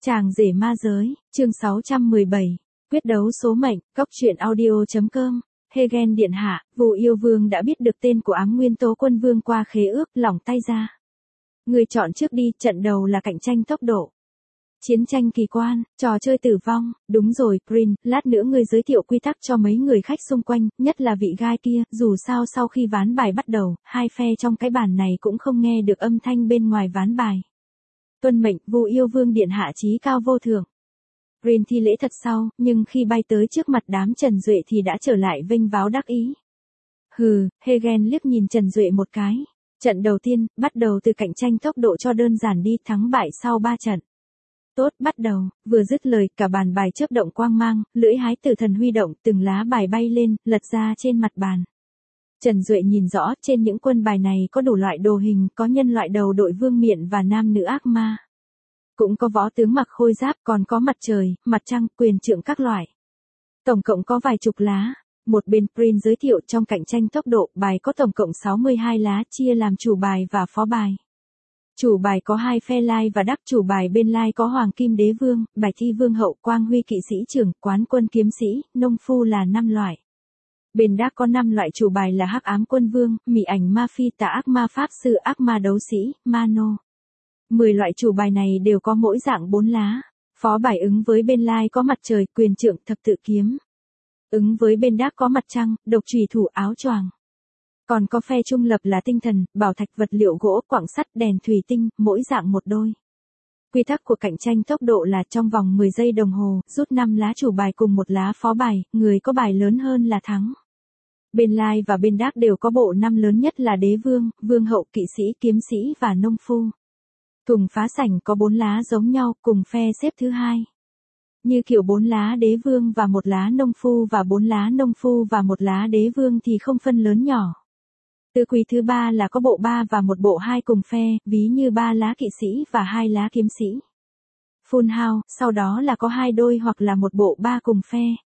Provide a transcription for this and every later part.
Chàng rể ma giới, chương 617, quyết đấu số mệnh, góc truyện audio.com, Hegen điện hạ, Vu Yêu Vương đã biết được tên của Ám Nguyên Tố Quân Vương qua khế ước, lỏng tay ra. Người chọn trước đi, trận đầu là cạnh tranh tốc độ. Chiến tranh kỳ quan, trò chơi tử vong, đúng rồi, Prin, lát nữa ngươi giới thiệu quy tắc cho mấy người khách xung quanh, nhất là vị gai kia, dù sao sau khi ván bài bắt đầu, hai phe trong cái bàn này cũng không nghe được âm thanh bên ngoài ván bài. Tuân mệnh, Vu Yêu Vương điện hạ chí cao vô thượng. Prin thi lễ thật sau, nhưng khi bay tới trước mặt đám Trần Duệ thì đã trở lại vênh váo đắc ý. Hừ, Hegen liếc nhìn Trần Duệ một cái. Trận đầu tiên, bắt đầu từ cạnh tranh tốc độ cho đơn giản đi, thắng bại sau 3 trận. Tốt, bắt đầu, vừa dứt lời, cả bàn bài chớp động quang mang, lưỡi hái tử thần huy động, từng lá bài bay lên, lật ra trên mặt bàn. Trần Duệ nhìn rõ, trên những quân bài này có đủ loại đồ hình, có nhân loại đầu đội vương miện và nam nữ ác ma. Cũng có võ tướng mặc khôi giáp, còn có mặt trời, mặt trăng, quyền trượng các loại. Tổng cộng có vài chục lá. Một bên Prin giới thiệu trong cạnh tranh tốc độ, bài có tổng cộng 62 lá, chia làm chủ bài và phó bài. Chủ bài có hai phe lai và đắc, chủ bài bên lai có Hoàng Kim Đế Vương, Bạch Thi Vương Hậu, Quang Huy Kỵ Sĩ Trưởng, Quán Quân Kiếm Sĩ, Nông Phu là 5 loại. Bên đắc có 5 loại chủ bài là Hắc Ám Quân Vương, Mị Ảnh Ma Phi, Tà Ác Ma Pháp Sư, Ác Ma Đấu Sĩ, Mano. 10 loại chủ bài này đều có mỗi dạng 4 lá. Phó bài ứng với bên lai có mặt trời, quyền trượng, thập tự kiếm. Ứng với bên đắc có mặt trăng, độc chùy thủ, áo choàng. Còn có phe trung lập là tinh thần, bảo thạch, vật liệu gỗ, quặng sắt, đèn thủy tinh, mỗi dạng một đôi. Quy tắc của cạnh tranh tốc độ là trong vòng 10 giây đồng hồ, rút 5 lá chủ bài cùng một lá phó bài, người có bài lớn hơn là thắng. Bên lai và bên đắc đều có bộ 5 lớn nhất là Đế Vương, Vương Hậu, Kỵ Sĩ, Kiếm Sĩ và Nông Phu. Thùng phá sảnh có 4 lá giống nhau, cùng phe xếp thứ hai. Như kiểu 4 lá Đế Vương và 1 lá Nông Phu và 4 lá Nông Phu và 1 lá Đế Vương thì không phân lớn nhỏ. Tứ quý thứ 3 là có bộ 3 và một bộ 2 cùng phe, ví như 3 lá kỵ sĩ và 2 lá kiếm sĩ. Full house, sau đó là có 2 đôi hoặc là một bộ 3 cùng phe.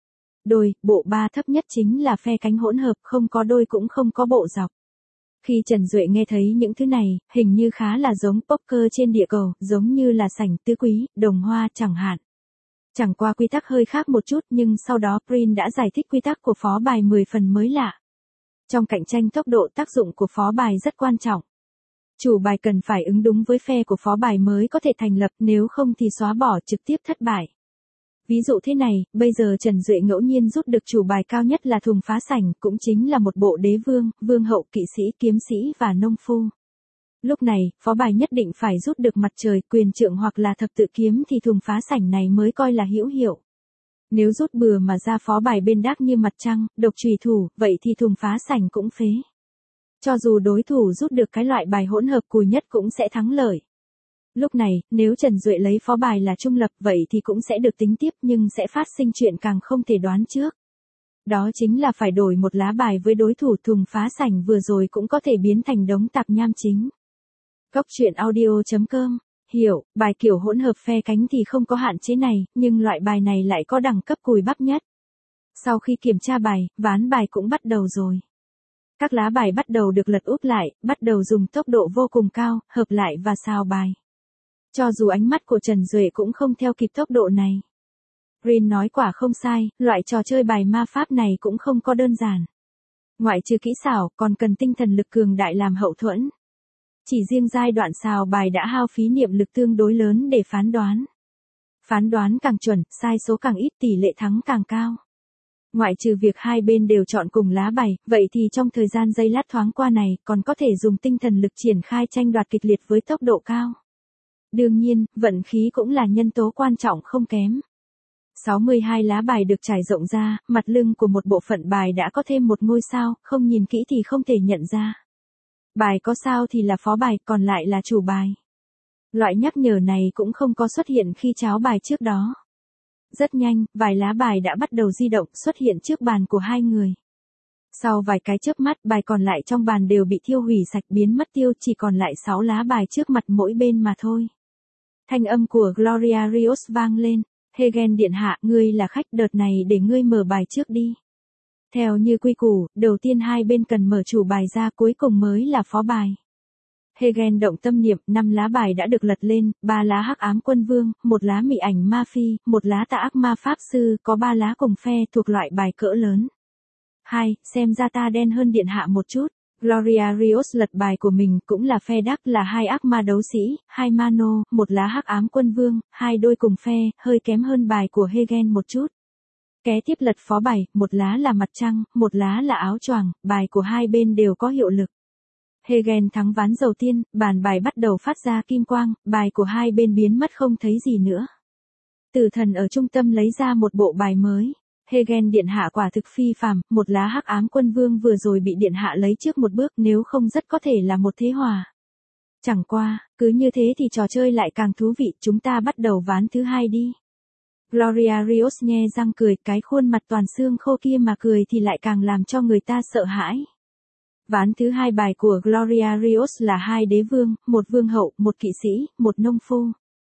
Đôi, bộ 3 thấp nhất chính là phe cánh hỗn hợp, không có đôi cũng không có bộ dọc. Khi Trần Duệ nghe thấy những thứ này, hình như khá là giống poker trên địa cầu, giống như là sảnh tứ quý, đồng hoa chẳng hạn. Chẳng qua quy tắc hơi khác một chút, nhưng sau đó Prin đã giải thích quy tắc của phó bài 10 phần mới lạ. Trong cạnh tranh tốc độ, tác dụng của phó bài rất quan trọng. Chủ bài cần phải ứng đúng với phe của phó bài mới có thể thành lập, nếu không thì xóa bỏ trực tiếp thất bại. Ví dụ thế này, bây giờ Trần Duệ ngẫu nhiên rút được chủ bài cao nhất là thùng phá sảnh, cũng chính là một bộ Đế Vương, Vương Hậu, Kỵ Sĩ, Kiếm Sĩ và Nông Phu. Lúc này, phó bài nhất định phải rút được mặt trời, quyền trượng hoặc là thập tự kiếm thì thùng phá sảnh này mới coi là hữu hiệu. Nếu rút bừa mà ra phó bài bên đắc như mặt trăng, độc chùy thủ, vậy thì thùng phá sảnh cũng phế. Cho dù đối thủ rút được cái loại bài hỗn hợp cùi nhất cũng sẽ thắng lợi. Lúc này, nếu Trần Duệ lấy phó bài là trung lập vậy thì cũng sẽ được tính tiếp nhưng sẽ phát sinh chuyện càng không thể đoán trước. Đó chính là phải đổi một lá bài với đối thủ, thùng phá sảnh vừa rồi cũng có thể biến thành đống tạp nham chính. Góc truyện audio.com. Hiểu, bài kiểu hỗn hợp phe cánh thì không có hạn chế này, nhưng loại bài này lại có đẳng cấp cùi bắp nhất. Sau khi kiểm tra bài, ván bài cũng bắt đầu rồi. Các lá bài bắt đầu được lật úp lại, bắt đầu dùng tốc độ vô cùng cao, hợp lại và xào bài. Cho dù ánh mắt của Trần Duệ cũng không theo kịp tốc độ này. Prin nói quả không sai, loại trò chơi bài ma pháp này cũng không có đơn giản. Ngoại trừ kỹ xảo, còn cần tinh thần lực cường đại làm hậu thuẫn. Chỉ riêng giai đoạn xào bài đã hao phí niệm lực tương đối lớn để phán đoán. Phán đoán càng chuẩn, sai số càng ít, tỷ lệ thắng càng cao. Ngoại trừ việc hai bên đều chọn cùng lá bài, vậy thì trong thời gian giây lát thoáng qua này, còn có thể dùng tinh thần lực triển khai tranh đoạt kịch liệt với tốc độ cao. Đương nhiên, vận khí cũng là nhân tố quan trọng không kém. 62 lá bài được trải rộng ra, mặt lưng của một bộ phận bài đã có thêm một ngôi sao, không nhìn kỹ thì không thể nhận ra. Bài có sao thì là phó bài, còn lại là chủ bài. Loại nhắc nhở này cũng không có xuất hiện khi tráo bài trước đó. Rất nhanh, vài lá bài đã bắt đầu di động, xuất hiện trước bàn của hai người. Sau vài cái chớp mắt, bài còn lại trong bàn đều bị thiêu hủy sạch, biến mất tiêu, chỉ còn lại 6 lá bài trước mặt mỗi bên mà thôi. Thanh âm của Gloria Rios vang lên. Hegen điện hạ, ngươi là khách, đợt này để ngươi mở bài trước đi. Theo như quy củ, đầu tiên hai bên cần mở chủ bài ra, cuối cùng mới là phó bài. Hegen động tâm niệm, 5 lá bài đã được lật lên, 3 lá hắc ám quân vương, 1 lá mị ảnh ma phi, 1 lá tà ác ma pháp sư, có 3 lá cùng phe thuộc loại bài cỡ lớn. 2. Xem ra ta đen hơn điện hạ một chút. Gloria Rios lật bài của mình cũng là phe đắc là 2 ác ma đấu sĩ, 2 mano, 1 lá hắc ám quân vương, 2 đôi cùng phe, hơi kém hơn bài của Hegen một chút. Kế tiếp lật phó bài, 1 lá là mặt trăng, 1 lá là áo choàng, bài của hai bên đều có hiệu lực. Hegen thắng ván đầu tiên, bàn bài bắt đầu phát ra kim quang, bài của hai bên biến mất không thấy gì nữa. Tử thần ở trung tâm lấy ra một bộ bài mới. Hegen điện hạ quả thực phi phàm, 1 lá hắc ám quân vương vừa rồi bị điện hạ lấy trước một bước, nếu không rất có thể là một thế hòa. Chẳng qua, cứ như thế thì trò chơi lại càng thú vị, chúng ta bắt đầu ván thứ 2 đi. Gloria Rios nhe răng cười, cái khuôn mặt toàn xương khô kia mà cười thì lại càng làm cho người ta sợ hãi. Ván thứ 2 bài của Gloria Rios là 2 đế vương, 1 vương hậu, 1 kỵ sĩ, 1 nông phu.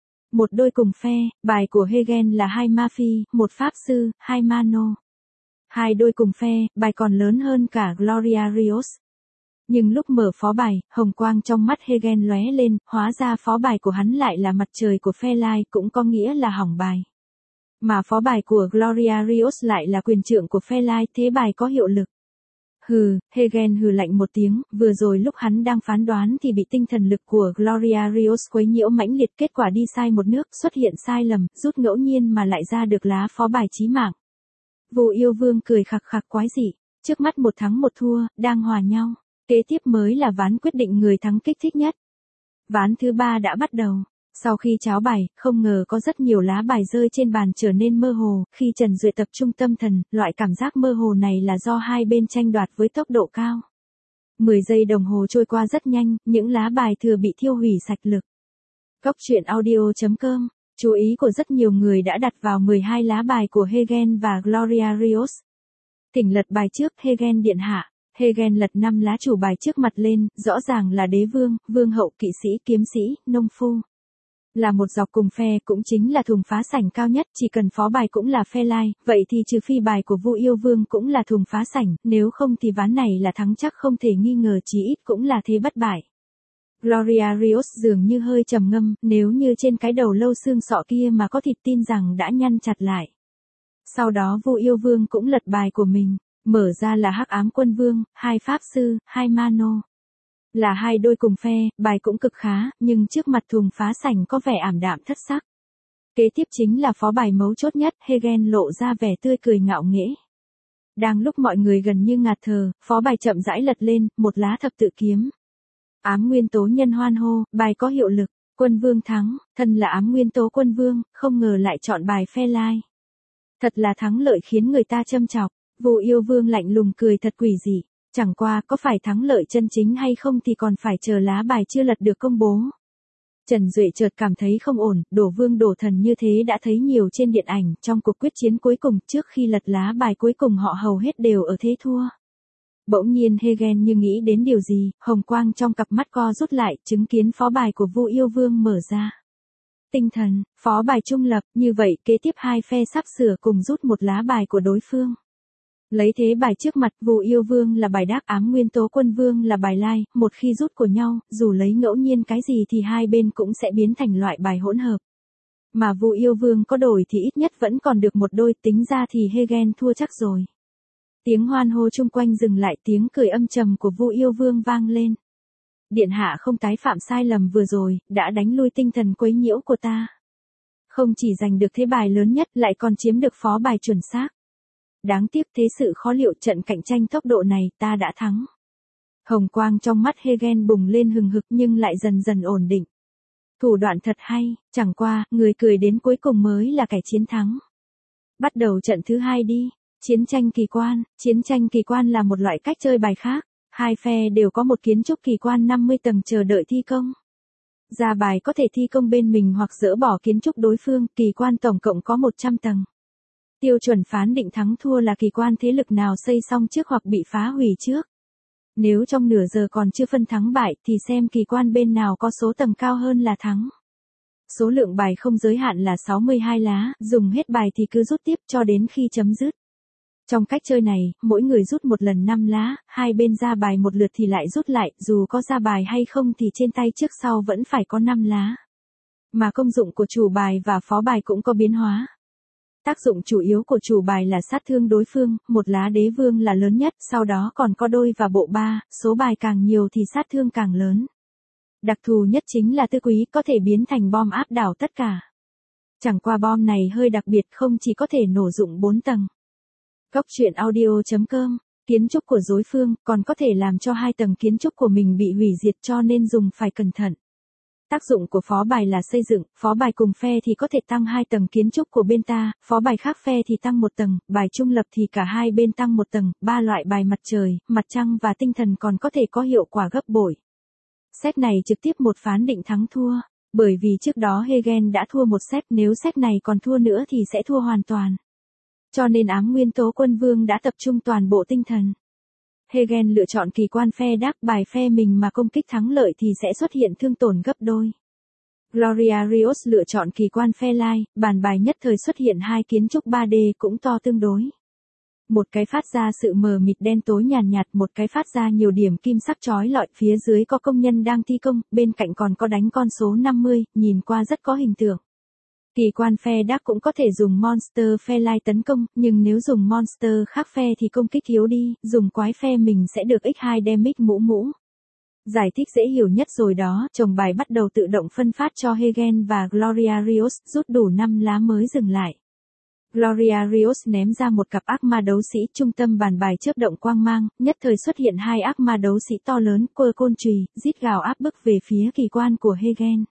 1 đôi cùng phe, bài của Hegen là 2 ma phi, 1 pháp sư, 2 mano. 2 đôi cùng phe, bài còn lớn hơn cả Gloria Rios. Nhưng lúc mở phó bài, hồng quang trong mắt Hegen lóe lên, hóa ra phó bài của hắn lại là mặt trời của phe lai, cũng có nghĩa là hỏng bài. Mà phó bài của Gloria Rios lại là quyền trượng của phe lai, thế bài có hiệu lực. Hừ, Hegen hừ lạnh một tiếng, vừa rồi lúc hắn đang phán đoán thì bị tinh thần lực của Gloria Rios quấy nhiễu mãnh liệt, kết quả đi sai một nước, xuất hiện sai lầm, rút ngẫu nhiên mà lại ra được lá phó bài chí mạng. Vô Yêu Vương cười khặc khặc quái dị, trước mắt 1 thắng 1 thua, đang hòa nhau. Kế tiếp mới là ván quyết định người thắng kích thích nhất. Ván thứ 3 đã bắt đầu. Sau khi cháo bài, không ngờ có rất nhiều lá bài rơi trên bàn trở nên mơ hồ, khi Trần Duệ tập trung tâm thần, loại cảm giác mơ hồ này là do hai bên tranh đoạt với tốc độ cao. 10 giây đồng hồ trôi qua rất nhanh, những lá bài thừa bị thiêu hủy sạch lực. Góc truyện audio.com, chú ý của rất nhiều người đã đặt vào 12 lá bài của Hegen và Gloria Rios. Thỉnh lật bài trước, Hegen điện hạ. Hegen lật 5 lá chủ bài trước mặt lên, rõ ràng là đế vương, vương hậu, kỵ sĩ, kiếm sĩ, nông phu. Là một dọc cùng phe, cũng chính là thùng phá sảnh cao nhất, chỉ cần phó bài cũng là phe lai, vậy thì trừ phi bài của Vu Yêu Vương cũng là thùng phá sảnh, nếu không thì ván này là thắng chắc không thể nghi ngờ, chí ít cũng là thế bất bại. Gloria Rios dường như hơi trầm ngâm, nếu như trên cái đầu lâu xương sọ kia mà có thịt tin rằng đã nhăn chặt lại. Sau đó Vu Yêu Vương cũng lật bài của mình, mở ra là hắc ám quân vương, 2 pháp sư, 2 mano. Là 2 đôi cùng phe, bài cũng cực khá, nhưng trước mặt thùng phá sảnh có vẻ ảm đạm thất sắc. Kế tiếp chính là phó bài mấu chốt nhất, Hegen lộ ra vẻ tươi cười ngạo nghễ. Đang lúc mọi người gần như ngạt thở, phó bài chậm rãi lật lên, 1 lá thập tự kiếm. Ám nguyên tố nhân hoan hô, bài có hiệu lực, quân vương thắng, thân là ám nguyên tố quân vương, không ngờ lại chọn bài phe lai. Thật là thắng lợi khiến người ta châm chọc, Vô Yêu Vương lạnh lùng cười thật quỷ dị. Chẳng qua có phải thắng lợi chân chính hay không thì còn phải chờ lá bài chưa lật được công bố. Trần Duệ chợt cảm thấy không ổn, đổ vương đổ thần như thế đã thấy nhiều trên điện ảnh, trong cuộc quyết chiến cuối cùng trước khi lật lá bài cuối cùng họ hầu hết đều ở thế thua. Bỗng nhiên Hegen như nghĩ đến điều gì, hồng quang trong cặp mắt co rút lại, chứng kiến phó bài của Vu Yêu Vương mở ra. Tinh thần, phó bài trung lập, như vậy kế tiếp 2 phe sắp sửa cùng rút 1 lá bài của đối phương. Lấy thế bài trước mặt, Vu Yêu Vương là bài đắc, ám nguyên tố quân vương là bài lai, một khi rút của nhau, dù lấy ngẫu nhiên cái gì thì hai bên cũng sẽ biến thành loại bài hỗn hợp. Mà Vu Yêu Vương có đổi thì ít nhất vẫn còn được 1 đôi, tính ra thì Hegen thua chắc rồi. Tiếng hoan hô chung quanh dừng lại, tiếng cười âm trầm của Vu Yêu Vương vang lên. Điện hạ không tái phạm sai lầm vừa rồi, đã đánh lui tinh thần quấy nhiễu của ta. Không chỉ giành được thế bài lớn nhất, lại còn chiếm được phó bài chuẩn xác. Đáng tiếc thế sự khó liệu, trận cạnh tranh tốc độ này ta đã thắng. Hồng quang trong mắt Hegen bùng lên hừng hực nhưng lại dần dần ổn định. Thủ đoạn thật hay, chẳng qua, người cười đến cuối cùng mới là kẻ chiến thắng. Bắt đầu trận thứ 2 đi. Chiến tranh kỳ quan. Chiến tranh kỳ quan là một loại cách chơi bài khác. 2 phe đều có một kiến trúc kỳ quan 50 tầng chờ đợi thi công. Ra bài có thể thi công bên mình hoặc dỡ bỏ kiến trúc đối phương, kỳ quan tổng cộng có 100 tầng. Tiêu chuẩn phán định thắng thua là kỳ quan thế lực nào xây xong trước hoặc bị phá hủy trước. Nếu trong nửa giờ còn chưa phân thắng bại thì xem kỳ quan bên nào có số tầng cao hơn là thắng. Số lượng bài không giới hạn là 62 lá, dùng hết bài thì cứ rút tiếp cho đến khi chấm dứt. Trong cách chơi này, mỗi người rút một lần 5 lá, hai bên ra bài một lượt thì lại rút lại, dù có ra bài hay không thì trên tay trước sau vẫn phải có 5 lá. Mà công dụng của chủ bài và phó bài cũng có biến hóa. Tác dụng chủ yếu của chủ bài là sát thương đối phương, một lá đế vương là lớn nhất, sau đó còn có đôi và bộ ba, số bài càng nhiều thì sát thương càng lớn. Đặc thù nhất chính là tứ quý có thể biến thành bom áp đảo tất cả. Chẳng qua bom này hơi đặc biệt, không chỉ có thể nổ dụng 4 tầng. Góc truyện audio.com, kiến trúc của đối phương còn có thể làm cho 2 tầng kiến trúc của mình bị hủy diệt, cho nên dùng phải cẩn thận. Tác dụng của phó bài là xây dựng, phó bài cùng phe thì có thể tăng 2 tầng kiến trúc của bên ta, phó bài khác phe thì tăng 1 tầng, bài trung lập thì cả hai bên tăng 1 tầng, 3 loại bài mặt trời, mặt trăng và tinh thần còn có thể có hiệu quả gấp bội. Set này trực tiếp một phán định thắng thua, bởi vì trước đó Hegen đã thua một set, nếu set này còn thua nữa thì sẽ thua hoàn toàn. Cho nên ám nguyên tố quân vương đã tập trung toàn bộ tinh thần. Hegen lựa chọn kỳ quan phe đắc, bài phe mình mà công kích thắng lợi thì sẽ xuất hiện thương tổn gấp đôi. Gloria Rios lựa chọn kỳ quan phe lai, bàn bài nhất thời xuất hiện 2 kiến trúc 3D cũng to tương đối. Một cái phát ra sự mờ mịt đen tối nhàn nhạt, một cái phát ra nhiều điểm kim sắc chói lọi, phía dưới có công nhân đang thi công, bên cạnh còn có đánh con số 50, nhìn qua rất có hình tượng. Kỳ quan phe đắc cũng có thể dùng monster phe lai tấn công, nhưng nếu dùng monster khác phe thì công kích yếu đi, dùng quái phe mình sẽ được x2 damage mũ mũ. Giải thích dễ hiểu nhất rồi đó, chồng bài bắt đầu tự động phân phát cho Hegen và Gloria Rios, rút đủ 5 lá mới dừng lại. Gloria Rios ném ra một cặp ác ma đấu sĩ, trung tâm bàn bài chớp động quang mang, nhất thời xuất hiện 2 ác ma đấu sĩ to lớn, quơ côn chùy, rít gào áp bức về phía kỳ quan của Hegen.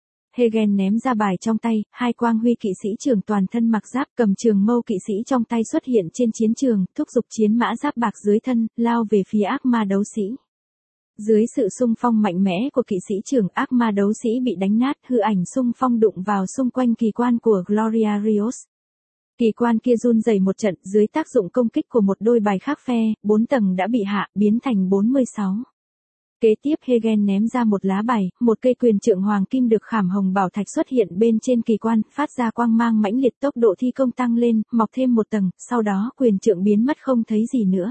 Hegen ném ra bài trong tay, 2 quang huy kỵ sĩ trưởng toàn thân mặc giáp, cầm trường mâu kỵ sĩ trong tay xuất hiện trên chiến trường, thúc giục chiến mã giáp bạc dưới thân, lao về phía ác ma đấu sĩ. Dưới sự xung phong mạnh mẽ của kỵ sĩ trưởng, ác ma đấu sĩ bị đánh nát, hư ảnh xung phong đụng vào xung quanh kỳ quan của Gloria Rios. Kỳ quan kia run rẩy một trận, dưới tác dụng công kích của một đôi bài khác phe, 4 tầng đã bị hạ, biến thành 46. Kế tiếp Hegen ném ra một lá bài, một cây quyền trượng hoàng kim được khảm hồng bảo thạch xuất hiện bên trên kỳ quan, phát ra quang mang mãnh liệt, tốc độ thi công tăng lên, mọc thêm 1 tầng, sau đó quyền trượng biến mất không thấy gì nữa.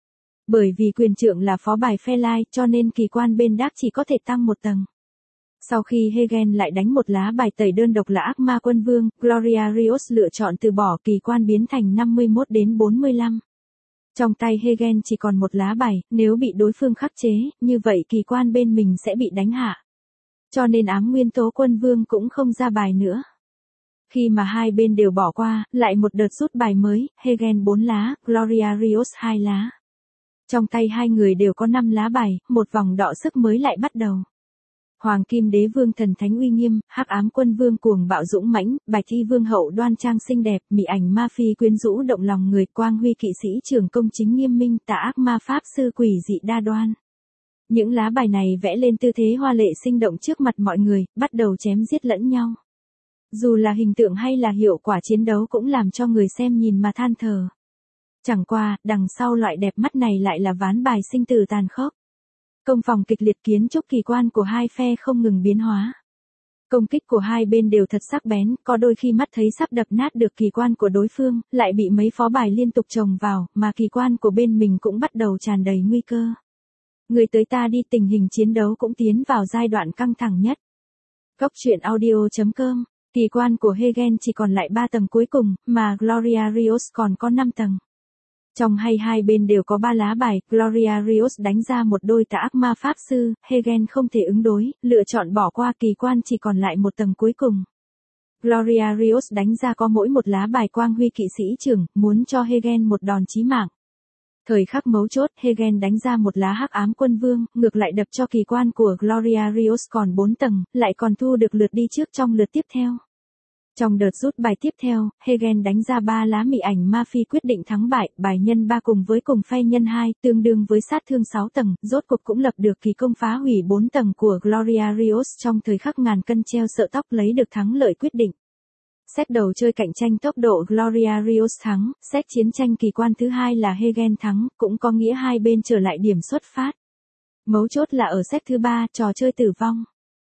Bởi vì quyền trượng là phó bài phe lai, cho nên kỳ quan bên đác chỉ có thể tăng 1 tầng. Sau khi Hegen lại đánh một lá bài tẩy đơn độc là ác ma quân vương, Gloria Rios lựa chọn từ bỏ, kỳ quan biến thành 51 đến 45. Trong tay Hegen chỉ còn một lá bài, nếu bị đối phương khắc chế, như vậy kỳ quan bên mình sẽ bị đánh hạ. Cho nên ám nguyên tố quân vương cũng không ra bài nữa. Khi mà hai bên đều bỏ qua, lại một đợt rút bài mới, Hegen 4 lá, Gloria Rios 2 lá. Trong tay hai người đều có 5 lá bài, một vòng đọ sức mới lại bắt đầu. Hoàng kim đế vương thần thánh uy nghiêm, hắc ám quân vương cuồng bạo dũng mãnh, bạch y vương hậu đoan trang xinh đẹp, mỹ ảnh ma phi quyến rũ động lòng người, quang huy kỵ sĩ trưởng công chính nghiêm minh, tà ác ma pháp sư quỷ dị đa đoan. Những lá bài này vẽ lên tư thế hoa lệ sinh động trước mặt mọi người, bắt đầu chém giết lẫn nhau. Dù là hình tượng hay là hiệu quả chiến đấu cũng làm cho người xem nhìn mà than thở. Chẳng qua, đằng sau loại đẹp mắt này lại là ván bài sinh tử tàn khốc. Công phòng kịch liệt, kiến trúc kỳ quan của hai phe không ngừng biến hóa. Công kích của hai bên đều thật sắc bén, có đôi khi mắt thấy sắp đập nát được kỳ quan của đối phương, lại bị mấy phó bài liên tục chồng vào, mà kỳ quan của bên mình cũng bắt đầu tràn đầy nguy cơ. Người tới ta đi, tình hình chiến đấu cũng tiến vào giai đoạn căng thẳng nhất. Góc truyện audio.com, kỳ quan của Hegen chỉ còn lại 3 tầng cuối cùng, mà Gloria Rios còn có 5 tầng. Trong hai bên đều có 3 lá bài, Gloria Rios đánh ra một đôi tà ác ma pháp sư, Hegen không thể ứng đối, lựa chọn bỏ qua, kỳ quan chỉ còn lại 1 tầng cuối cùng. Gloria Rios đánh ra có mỗi một lá bài quang huy kỵ sĩ trưởng, muốn cho Hegen một đòn chí mạng. Thời khắc mấu chốt, Hegen đánh ra một lá hắc ám quân vương, ngược lại đập cho kỳ quan của Gloria Rios còn 4 tầng, lại còn thu được lượt đi trước trong lượt tiếp theo. Trong đợt rút bài tiếp theo, Hegen đánh ra 3 lá mỹ ảnh ma phi quyết định thắng bại, bài nhân 3 cùng với cùng phe nhân 2, tương đương với sát thương 6 tầng, rốt cuộc cũng lập được kỳ công phá hủy 4 tầng của Gloria Rios trong thời khắc ngàn cân treo sợ tóc, lấy được thắng lợi quyết định. Set đầu chơi cạnh tranh tốc độ, Gloria Rios thắng, set chiến tranh kỳ quan thứ 2 là Hegen thắng, cũng có nghĩa hai bên trở lại điểm xuất phát. Mấu chốt là ở set thứ 3, trò chơi tử vong.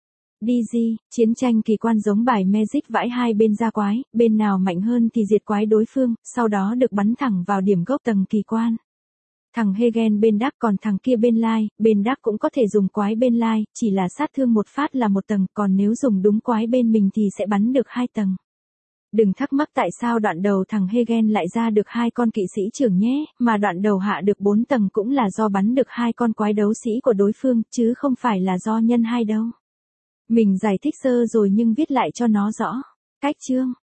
DG, chiến tranh kỳ quan giống bài Magic vãi hai bên ra quái, bên nào mạnh hơn thì diệt quái đối phương, sau đó được bắn thẳng vào điểm gốc tầng kỳ quan. Thằng Hegen bên Dark còn thằng kia bên Light, bên Dark cũng có thể dùng quái bên Light, chỉ là sát thương một phát là một tầng, còn nếu dùng đúng quái bên mình thì sẽ bắn được 2 tầng. Đừng thắc mắc tại sao đoạn đầu thằng Hegen lại ra được 2 con kỵ sĩ trưởng nhé, mà đoạn đầu hạ được 4 tầng cũng là do bắn được 2 con quái đấu sĩ của đối phương, chứ không phải là do nhân 2 đâu. Mình giải thích sơ rồi nhưng viết lại cho nó rõ. Cách chương